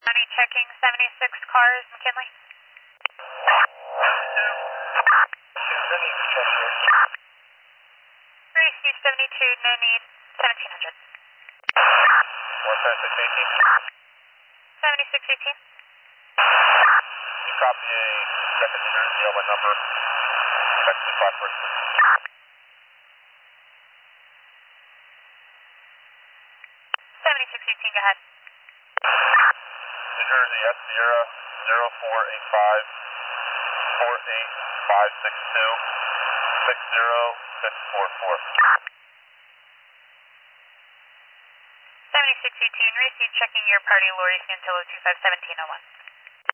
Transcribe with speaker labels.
Speaker 1: County checking 76 cars, McKinley. Receive 72, no need, 1700. 7618.
Speaker 2: You copy a second New Jersey on my number. Check the clock first.
Speaker 1: 7618, go ahead.
Speaker 2: New Jersey, S Sierra 0485 48562 60644.
Speaker 1: 7618, receive checking your party, Lori Santillo 251701.